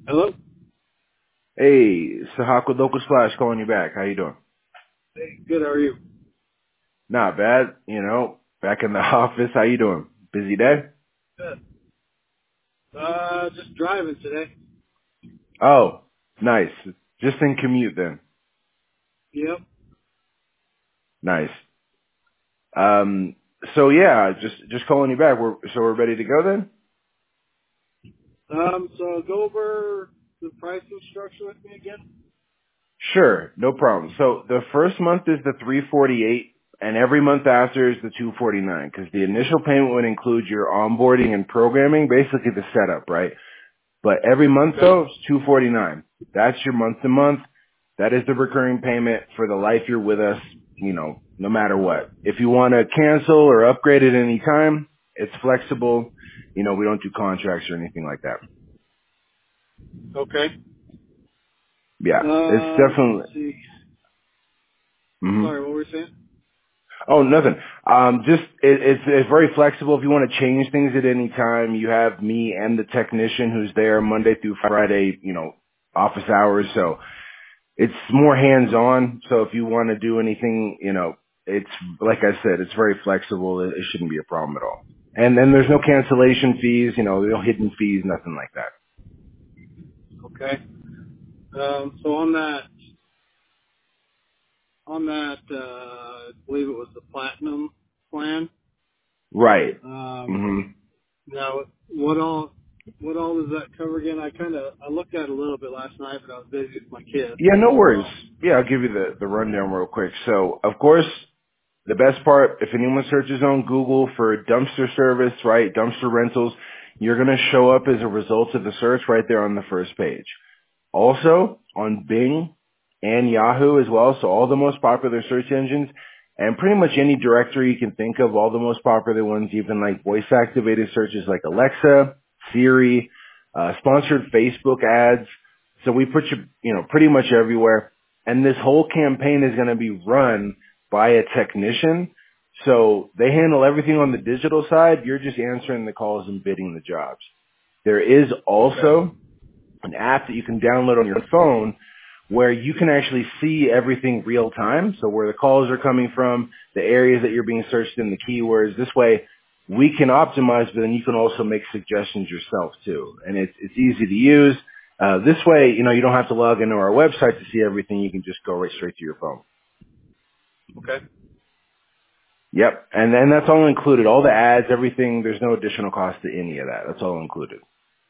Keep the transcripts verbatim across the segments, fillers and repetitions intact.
Hello? Hey, Sahako Local Splash calling you back. How you doing? Hey, good, how are you? Not bad. You know, back in the office. How you doing? Busy day? Good. Uh, just driving today. Oh, nice. Just in commute then. Yep. Nice. Um, so yeah, just just calling you back. We're so we're ready to go then? Um, so go over the pricing structure with me again. Sure, no problem. So the first month is the three forty-eight, and every month after is the two forty-nine, because the initial payment would include your onboarding and programming, basically the setup, right? But every month Okay. though, it's two forty-nine. That's your month to month. That is the recurring payment for the life you're with us, you know, no matter what. If you want to cancel or upgrade at any time, it's flexible. You know, we don't do contracts or anything like that. Okay. Yeah, it's Um, definitely. let's see. hmm Sorry, what were you saying? Oh, nothing. Um, just it, it's it's very flexible. If you want to change things at any time, you have me and the technician who's there Monday through Friday. You know, office hours. So it's more hands-on. So if you want to do anything, you know, it's like I said, it's very flexible. It, it shouldn't be a problem at all. And then there's no cancellation fees, you know, no hidden fees, nothing like that. Okay. Um, so on that, on that, uh, I believe it was the platinum plan. Right. Um, hmm now, what all, what all does that cover again? I kind of, I looked at it a little bit last night, but I was busy with my kids. Yeah, no worries. So, Yeah, I'll give you the, the rundown real quick. So, of course, the best part, if anyone searches on Google for dumpster service, right, dumpster rentals, you're going to show up as a result of the search right there on the first page. Also on Bing and Yahoo as well, so all the most popular search engines and pretty much any directory you can think of, all the most popular ones, even like voice activated searches like Alexa, Siri, uh, sponsored Facebook ads. So we put you, you know, pretty much everywhere. And this whole campaign is going to be run by a technician. So they handle everything on the digital side. You're just answering the calls and bidding the jobs. There is okay. also an app that you can download on your phone where you can actually see everything real time. So where the calls are coming from, the areas that you're being searched in, the keywords. This way we can optimize, but then you can also make suggestions yourself too. And it's, it's easy to use. Uh, this way, you know, you don't have to log into our website to see everything. You can just go right straight to your phone. Okay. Yep. And then that's all included. All the ads, everything, there's no additional cost to any of that. That's all included.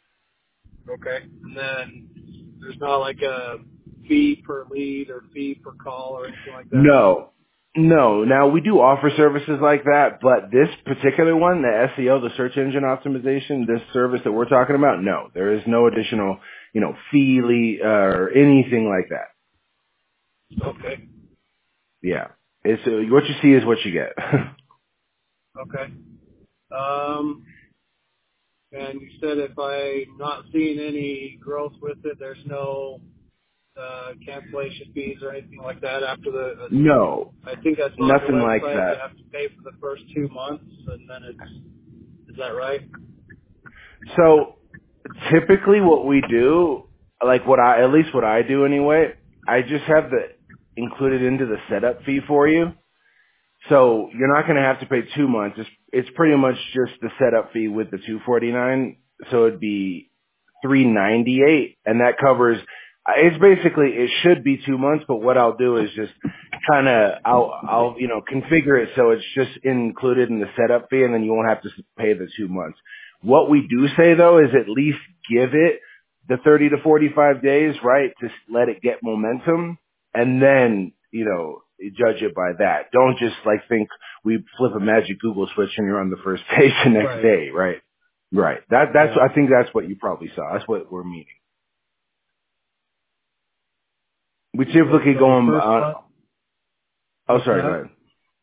Okay. And then there's not like a fee per lead or fee per call or anything like that? No, no. Now we do offer services like that, but this particular one, the S E O, the search engine optimization, this service that we're talking about, no, there is no additional, you know, fee le- uh, or anything like that. Okay. Yeah, it's uh, what you see is what you get. Okay. Um, and you said if I'm not seeing any growth with it, there's no uh, cancellation fees or anything like that after the, No, I think I saw on your nothing like website you that. have to pay for the first two months and then it's, is that right? So typically, what we do, like what I, at least what I do anyway, I just have the included into the setup fee for you. So you're not going to have to pay two months. It's, it's pretty much just the setup fee with the two forty-nine. So it'd be three ninety-eight, and that covers. It's basically it should be two months, but what I'll do is just kind of I'll I'll you know configure it so it's just included in the setup fee, and then you won't have to pay the two months. What we do say though is at least give it the thirty to forty-five days, right, to let it get momentum, and then you know judge it by that. Don't just like think we flip a magic Google switch and you're on the first page the next Right. day, right? Right. That that's Yeah. I think that's what you probably saw. That's what we're meaning. We Okay. typically go So the on. first Uh, month, oh, what's sorry. Go that? ahead.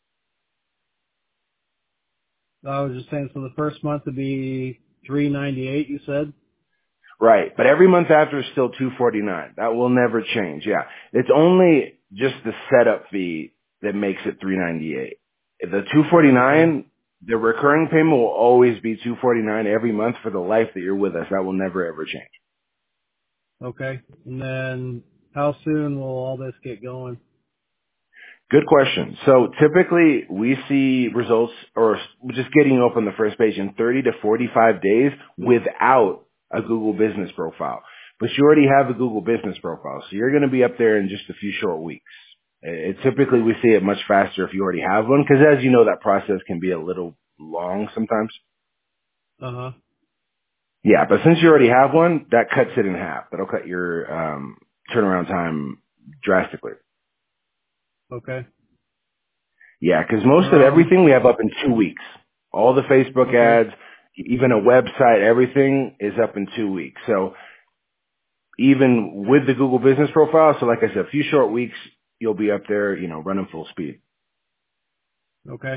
I was just saying, so the first month would be three ninety eight. You said. Right. But every month after is still two forty nine. That will never change. Yeah. It's only just the setup fee that makes it three ninety eight. The two forty Okay. nine, the recurring payment will always be two forty nine every month for the life that you're with us. That will never ever change. Okay. And then how soon will all this get going? Good question. So typically we see results or just getting you up on the first page in thirty to forty-five days without a Google business profile. But you already have a Google business profile, so you're going to be up there in just a few short weeks. It, typically we see it much faster if you already have one, because as you know, that process can be a little long sometimes. Uh huh. Yeah, but since you already have one, that cuts it in half. That'll cut your um, turnaround time drastically. Okay. Yeah, because most of Um. everything we have up in two weeks. All the Facebook Okay. ads, even a website, everything is up in two weeks. So even with the Google Business Profile, so like I said, a few short weeks, you'll be up there, you know, running full speed. Okay.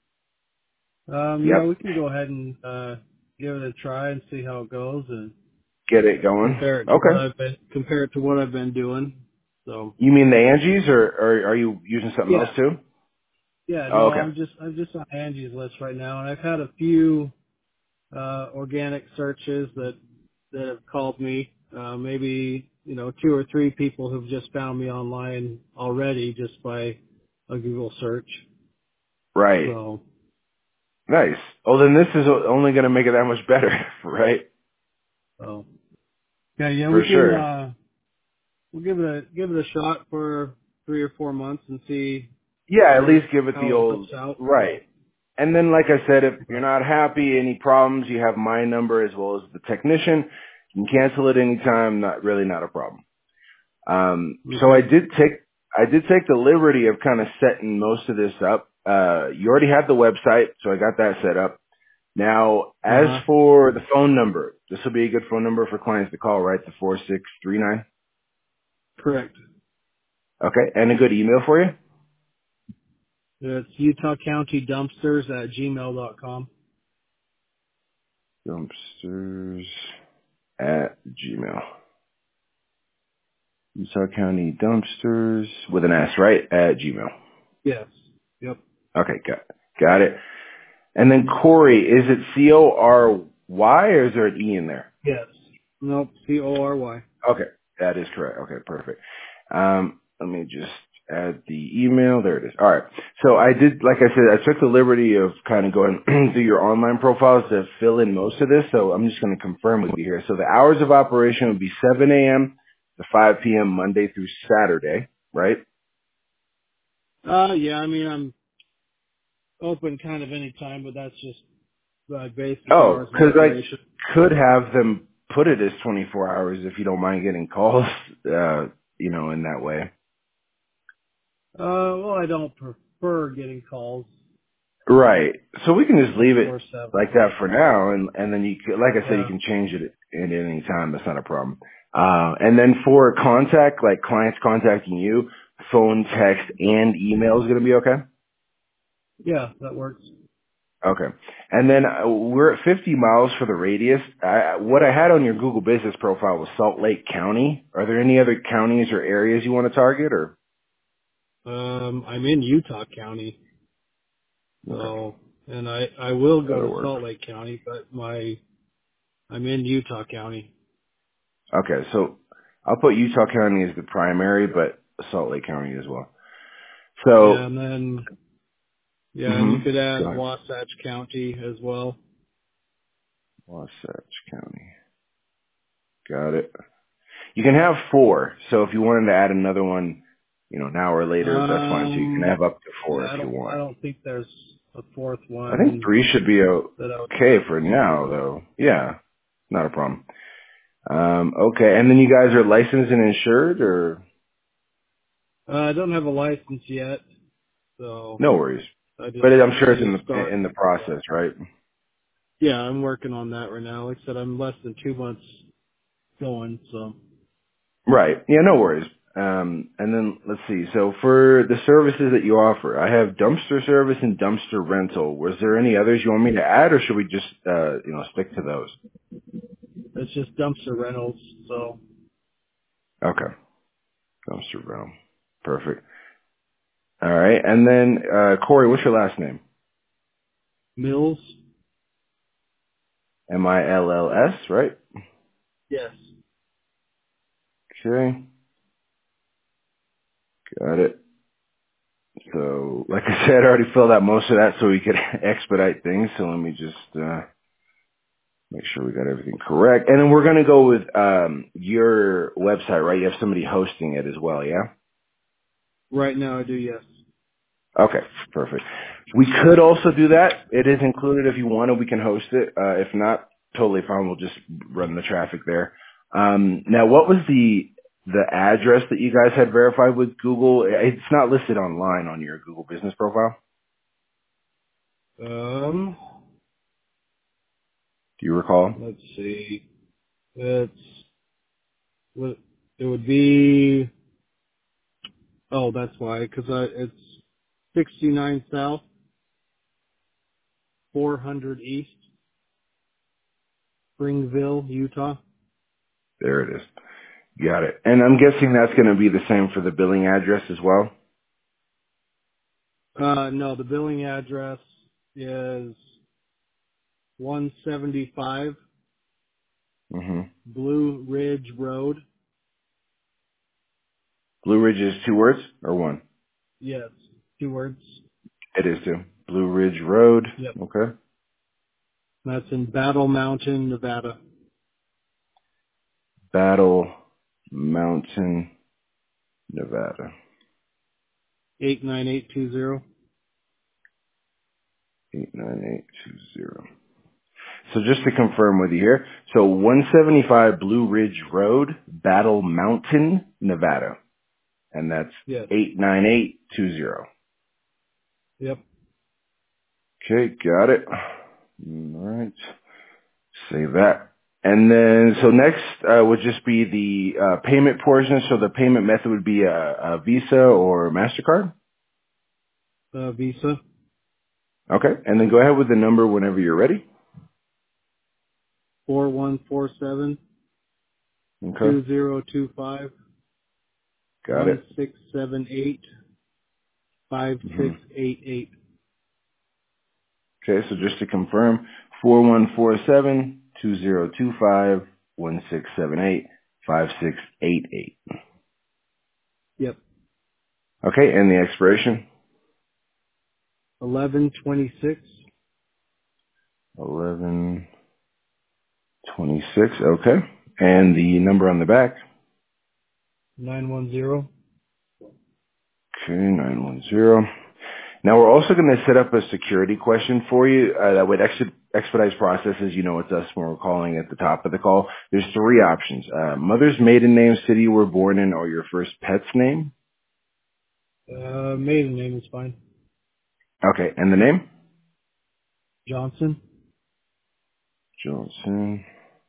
Um. Yeah, we Yep. can go ahead and uh, give it a try and see how it goes, and Get it going. compare it to what Okay. I've been compare it to what I've been doing. So. You mean the Angies, or, or are you using something else Yeah. too? Yeah. Oh, No, okay. I'm just I'm just on Angie's list right now, and I've had a few uh, organic searches that that have called me. Uh, maybe you know two or three people who've just found me online already just by a Google search. Right. So, Nice. Oh, then this is only going to make it that much better, right? so yeah, yeah, we For can sure. uh, we'll give it a give it a shot for three or four months and see Yeah, at see least give it the how it old works out. right. And then, like I said, if you're But, not happy, any problems, you have my number as well as the technician. You can cancel it anytime. Not really, not a problem. Um, so I okay. did take I did take the liberty of kind of setting most of this up. Uh, you already have the website, so I got that set up. Now, Uh as huh. for the phone number, this will be a good phone number for clients to call, right? The four six three nine. Correct. Okay, and a good email for you. It's Utah County Dumpsters at gmail dot com. Dumpsters at Gmail. Utah County Dumpsters with an S, right? At Gmail. Yes. Yep. Okay, got got it. And then Corey, is it C O R Y or is there an E in there? Yes. Nope. C O R Y. Okay, that is correct. Okay, perfect. Um, let me just add the email. There it is. All right. So I did, like I said, I took the liberty of kind of going through your online profiles to fill in most of this. So I'm just going to confirm with you here. So the hours of operation would be seven a.m. to five p.m. Monday through Saturday, right? Uh, yeah, I mean, I'm open kind of any time, but that's just my basic Oh, hours of because I operation. could have them put it as twenty-four hours if you don't mind getting calls, uh, you know, in that way. Uh, well, I don't prefer getting calls Right. So we can just leave it twenty-four seven. like that for now, and and then you can, like I said, you Yeah. can change it at any time. That's not a problem. Uh, and then for contact, like clients contacting you, phone, text, and email is going to be okay. Yeah, that works. Okay. And then uh, we're at fifty miles for the radius. I, what I had on your Google Business profile was Salt Lake County. Are there any other counties or areas you want to target, or? Um, I'm in Utah County, Okay. so, and I, I will go to That'll work. Salt Lake County, but my, I'm in Utah County. Okay. So I'll put Utah County as the primary, but Salt Lake County as well. Yeah, So, and then, yeah, and you hmm could go add ahead. Wasatch County as well. Wasatch County. Got it. You can have four. So if you wanted to add another one, you know, an hour later, that's fine. So you can Um, have up to four yeah, if I you don't, I want. don't think there's a fourth I think one three should be that I would, okay for now, though. Yeah, not a problem. Um, okay, and then you guys are licensed and insured, or uh, I don't have a license yet, so no worries. I just, But I'm sure I it's in just the started. in the process, right? Yeah, I'm working on that right now. Like I said, I'm less than two months going, so. Right. Yeah, no worries. Um, and then let's see. So for the services that you offer, I have dumpster service and dumpster rental. Was there any others you want me to add, or should we just uh, you know stick to those? It's just dumpster rentals, so. Okay. Dumpster rental. Perfect. All right. And then uh, Corey, what's your last name? Mills? M I L L S, right? Yes. Okay, got it. So, like I said, I already filled out most of that so we could expedite things. So let me just uh, make sure we got everything correct. And then we're going to go with um, your website, right? You have somebody hosting it as well, yeah? Right now I do, yes. Okay, perfect. We could also do that. It is included if you wanted. We can host it. Uh, if not, totally fine. We'll just run the traffic there. Um, now, what was the the address that you guys had verified with Google? It's not listed online on your Google business profile. Um, Do you recall? let's see. It's, what, it would be, oh, that's why, because it's sixty-nine South, four hundred East, Springville, Utah. There it is. Got it. And I'm guessing that's going to be the same for the billing address as well? Uh, no, the billing address is one seventy-five Mm-hmm. Blue Ridge Road. Blue Ridge is two words or one? Yes, two words. It is two. Blue Ridge Road. Yep. Okay. That's in Battle Mountain, Nevada. Battle Mountain, Nevada. eight nine eight two zero. eight nine eight two zero. So just to confirm with you here, so one seventy-five Blue Ridge Road, Battle Mountain, Nevada. And that's Yes. eight nine eight two zero. Yep. Okay, got it. All right. Save that. And then, so next uh, would just be the uh, payment portion. So the payment method would be a, a Visa or MasterCard. Uh, Visa. Okay. And then go ahead with the number whenever you're ready. Four one four seven Okay. two zero two five Got one it. six seven eight five hmm six eight eight. Okay. So just to confirm, four one four seven two zero two five one six seven eight five six eight eight. Yep. Okay. And the expiration? Eleven twenty six eleven twenty-six. Okay. And the number on the back? nine one zero. Okay. nine one zero. Now we're also going to set up a security question for you uh, that would ex- expedite processes. You know, it's us when we're calling at the top of the call. There's three options: uh, mother's maiden name, city you were born in, or your first pet's name. Uh, maiden name is fine. Okay, and the name? Johnson. Johnson.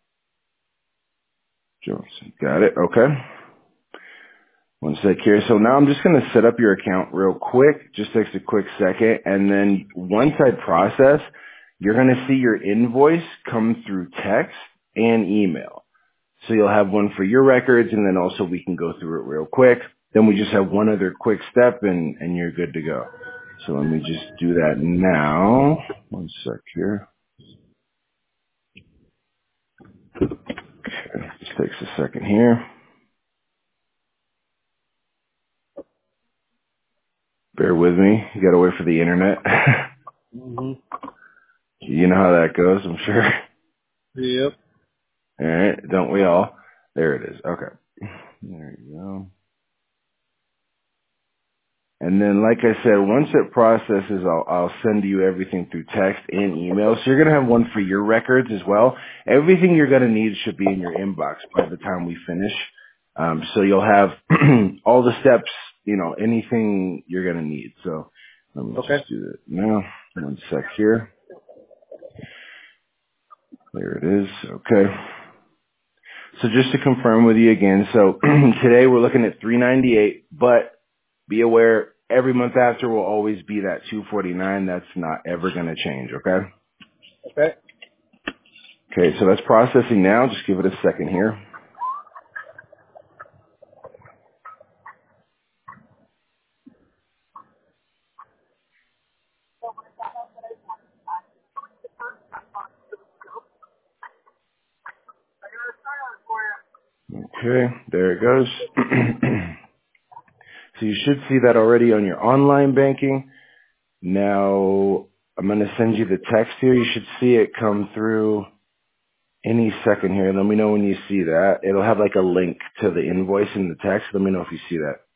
Johnson. Got it. Okay. One sec here. So now I'm just going to set up your account real quick. Just takes a quick second, and then once I process, you're going to see your invoice come through text and email. So you'll have one for your records, and then also we can go through it real quick. Then we just have one other quick step, and, and you're good to go. So let me just do that now. One sec here. Okay, this takes a second here. Bear with me. You gotta wait for the internet. hmm You know how that goes, I'm sure. Yep. Alright, don't we all? There it is. Okay. There you go. And then, like I said, once it processes, I'll, I'll send you everything through text and email. So you're going to have one for your records as well. Everything you're going to need should be in your inbox by the time we finish. Um, so you'll have all the steps, you know, anything you're going to need. So let me Okay. just do that now. One sec here. There it is. Okay. So just to confirm with you again, so today we're looking at three ninety-eight, but be aware, every month after will always be that two forty-nine. That's not ever going to change, okay? Okay. Okay, so that's processing now. Just give it a second here. Okay, there it goes. So you should see that already on your online banking. Now, I'm going to send you the text here. You should see it come through any second here. Let me know when you see that. It'll have like a link to the invoice in the text. Let me know if you see that.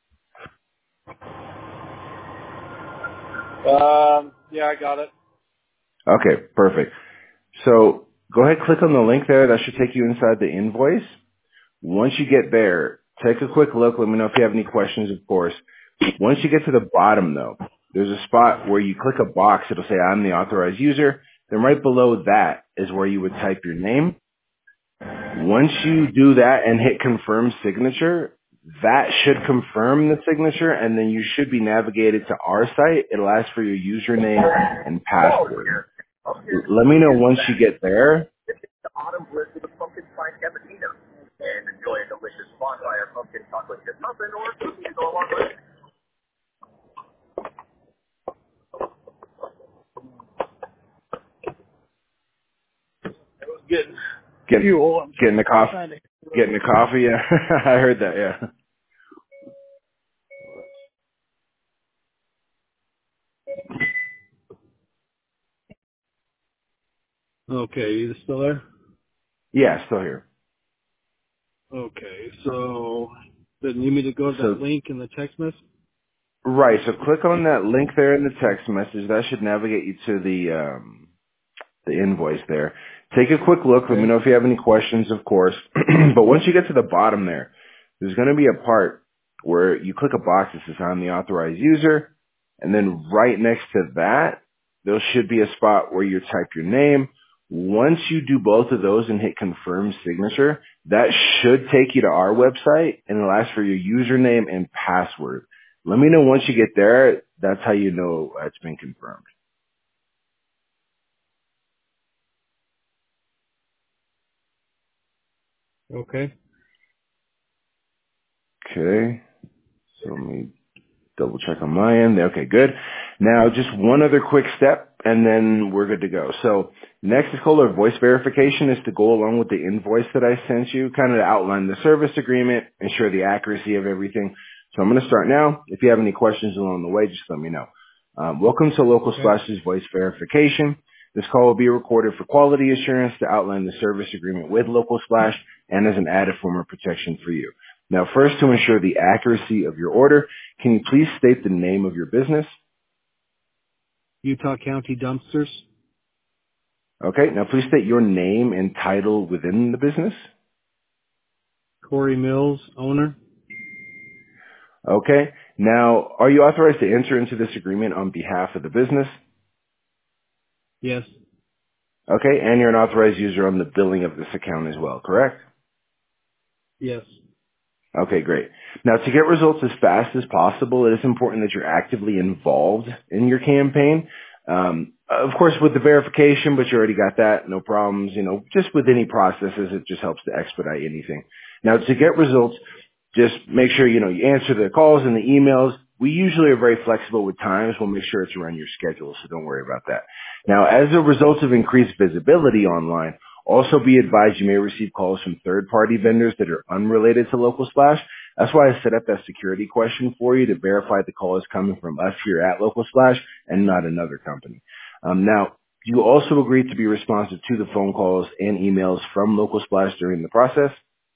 Um, yeah, I got it. Okay, perfect. So go ahead, click on the link there. That should take you inside the invoice. Once you get there, take a quick look. Let me know if you have any questions, of course. Once you get to the bottom, though, there's a spot where you click a box. It'll say, I'm the authorized user. Then right below that is where you would type your name. Once you do that and hit confirm signature, that should confirm the signature, and then you should be navigated to our site. It'll ask for your username and password. Let me know once you get there. Getting Get, fuel. I'm getting the coffee. trying to. Getting the coffee, yeah. I heard that, yeah. Okay, you still there? Yeah, still here. Okay, so then you need me to go to So, that link in the text message? right, so click on that link there in the text message. That should navigate you to the, um, the invoice there. Take a quick look. Let me Okay. know if you have any questions, of course. But once you get to the bottom there, there's going to be a part where you click a box that says I'm the authorized user. And then right next to that, there should be a spot where you type your name. Once you do both of those and hit confirm signature, that should take you to our website and it'll ask for your username and password. Let me know once you get there. That's how you know it's been confirmed. Okay. Okay. So let me double check on my end. Okay, good. Now, just one other quick step, and then we're good to go. So next is called our voice verification. Is to go along with the invoice that I sent you, kind of to outline the service agreement, ensure the accuracy of everything. So I'm going to start now. If you have any questions along the way, just let me know. Um, welcome to Local Okay. Splash's voice verification. This call will be recorded for quality assurance to outline the service agreement with Local Splash and as an added form of protection for you. Now, first, to ensure the accuracy of your order, can you please state the name of your business? Utah County Dumpsters. Okay. Now, please state your name and title within the business. Corey Mills, owner. Okay. Now, are you authorized to enter into this agreement on behalf of the business? Yes. Okay. And you're an authorized user on the billing of this account as well, correct? Yes. Okay, great. Now, to get results as fast as possible, it is important that you're actively involved in your campaign. Um, of course, with the verification, but you already got that, no problems. You know, just with any processes, it just helps to expedite anything. Now, to get results, just make sure, you know, you answer the calls and the emails. We usually are very flexible with times. We'll make sure it's around your schedule, so don't worry about that. Now, as a result of increased visibility online, also be advised you may receive calls from third-party vendors that are unrelated to Local Splash. That's why I set up that security question for you to verify the call is coming from us here at Local Splash and not another company. Um, now, you also agreed to be responsive to the phone calls and emails from Local Splash during the process.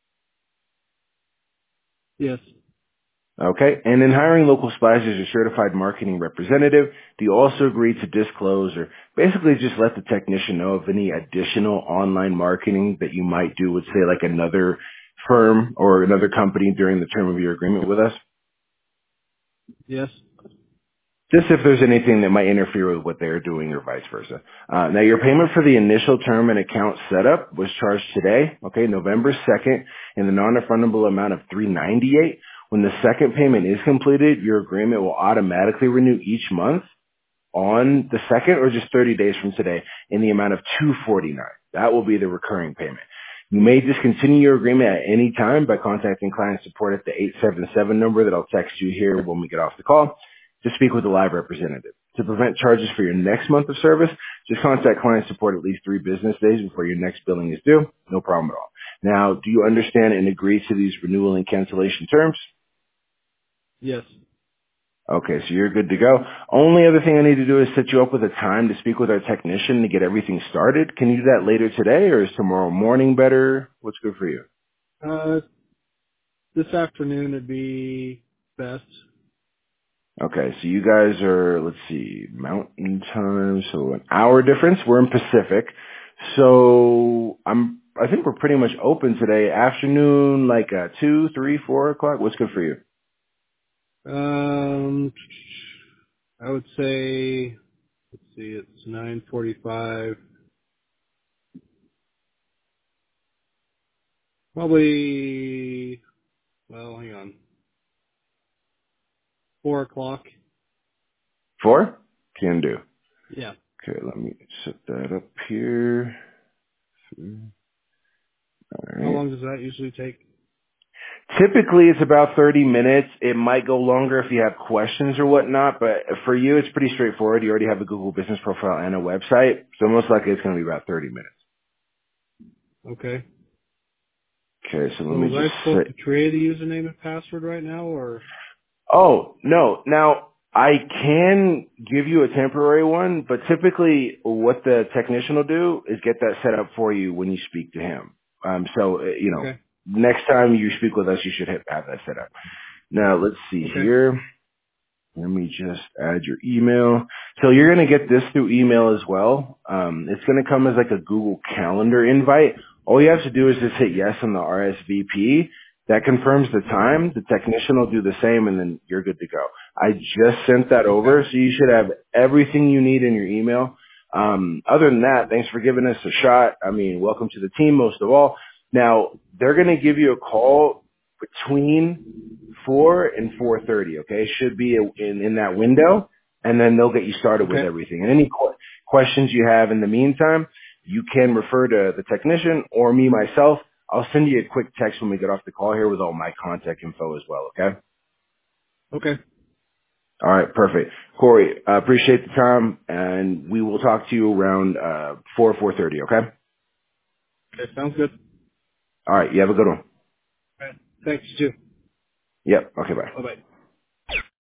Yes. Okay. And in hiring Local Splash as your certified marketing representative, do you also agree to disclose or basically just let the technician know of any additional online marketing that you might do with, say, like another firm or another company during the term of your agreement with us? Yes. Just if there's anything that might interfere with what they're doing or vice versa. Uh, now, your payment for the initial term and account setup was charged today, okay, November second, in the non-refundable amount of three hundred ninety-eight dollars. When the second payment is completed, your agreement will automatically renew each month on the second or just thirty days from today in the amount of two hundred forty-nine dollars. That will be the recurring payment. You may discontinue your agreement at any time by contacting client support at the eight seven seven number that I'll text you here when we get off the call to speak with a live representative. To prevent charges for your next month of service, just contact client support at least three business days before your next billing is due. No problem at all. Now, do you understand and agree to these renewal and cancellation terms? Yes. Okay, so you're good to go. Only other thing I need to do is set you up with a time to speak with our technician to get everything started. Can you do that later today, or is tomorrow morning better? What's good for you? Uh, this afternoon would be best. Okay, so you guys are, let's see, Mountain Time, so an hour difference. We're in Pacific. So I'm, I think we're pretty much open today. Afternoon, like uh, two, three, four o'clock. What's good for you? Um, I would say, let's see, it's nine forty-five. Probably, well, hang on, four o'clock. Four? Can do. Yeah. Okay, let me set that up here. All How right. long does that usually take? Typically, it's about thirty minutes. It might go longer if you have questions or whatnot, but for you, it's pretty straightforward. You already have a Google business profile and a website, so most likely it's going to be about thirty minutes. Okay. Okay, so So let me was just I supposed say. to create a username and password right now, or? Oh, no. Now, I can give you a temporary one, but typically what the technician will do is get that set up for you when you speak to him. Um, so, uh, you know, Okay. next time you speak with us, you should hit, have that set up. Now, let's see Okay. here. Let me just add your email. So you're going to get this through email as well. Um, it's going to come as like a Google Calendar invite. All you have to do is just hit yes on the R S V P. That confirms the time. The technician will do the same, and then you're good to go. I just sent that Okay. over, so you should have everything you need in your email. Um, other than that, thanks for giving us a shot. I mean, welcome to the team, most of all. Now, they're going to give you a call between four and four thirty. Okay, should be in in that window, and then they'll get you started with Okay. everything. And any qu- questions you have in the meantime, you can refer to the technician or me myself. I'll send you a quick text when we get off the call here with all my contact info as well. Okay. Okay. All right, perfect. Corey, uh, appreciate the time, and we will talk to you around uh, four four thirty. Okay. Okay. Sounds good. All right. You have a good one. All right. Thanks, you too. Yep. Okay. Bye. Bye bye.